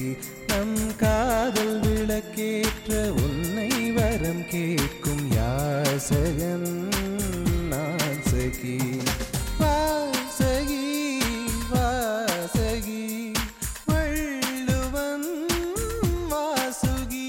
நம் காதல் விளக்கேற்ற உன்னை வரம் கேட்கும் யாசகன் நான் சகி. வாசகி வாசகி வள்ளுவன் வாசுகி.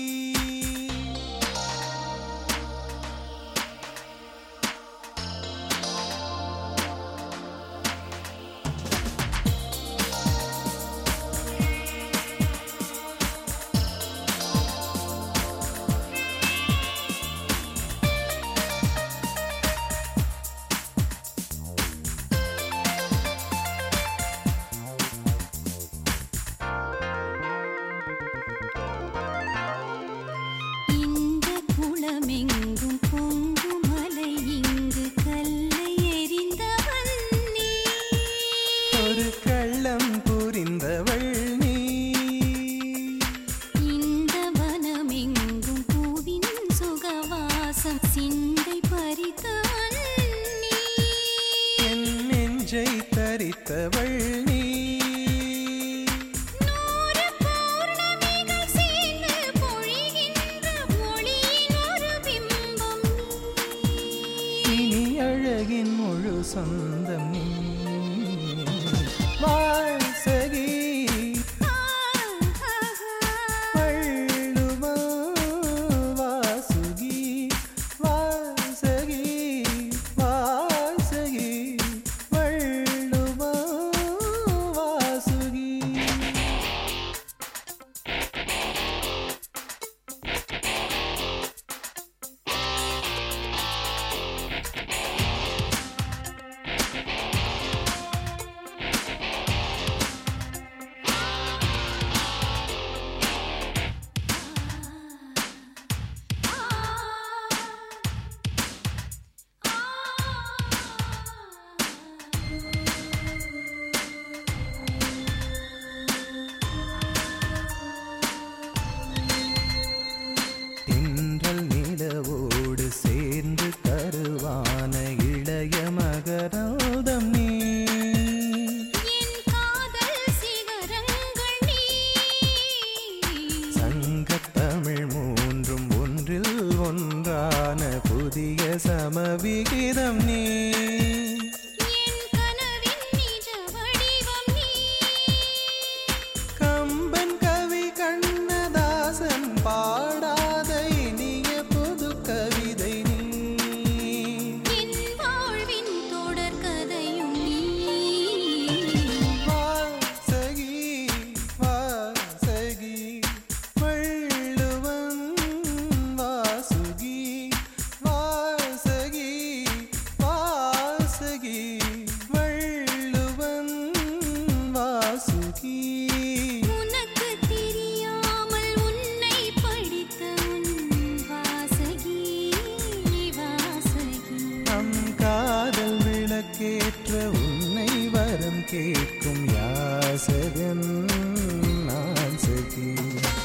எங்கும் பொங்கும் மலை இங்கு கல்லை எறிந்தவள் நீ. ஒரு கள்ளம் புரிந்தவள் நீ. இந்த வனம் எங்கும் பூவின் சுகவாசம் சிந்தை பறித்தவள் நீ. என் நெஞ்சை தரித்தவள் நீ. அழகின் முழு சொந்தம் நீ. வாசகி வள்ளுவ வாசுகி. வாசகி வாசகி வள்ளுவ வாசுகி. நிலவோடு சேர்ந்து கருவான இளைய மகராதம் நீ. என் காதல் சிகரங்கள் நீ. சங்கத்தமிழ் மூன்றும் ஒன்றில் ஒன்றான புதிய சமவிகிதம் நீ. என் கனவின் நிஜ வடிவம் நீ. கம்பன் கவி கண்ணதாசன் பாடாத இனிய புது கவிதை நீ. என் வாழ்வின் தொடர் கதையும் நீ. வாசகி வாசகி வள்ளுவன் வாசுகி. வாசகி வாசகி வள்ளுவன் வாசுகி. உனக்கு தெரியாமல் உன்னை படித்த உன் வாசகி வாசகி. நம் காதல் விளக்கேற்ற உன்னை வரம் கேட்கும் யாசகன் நான் சகி.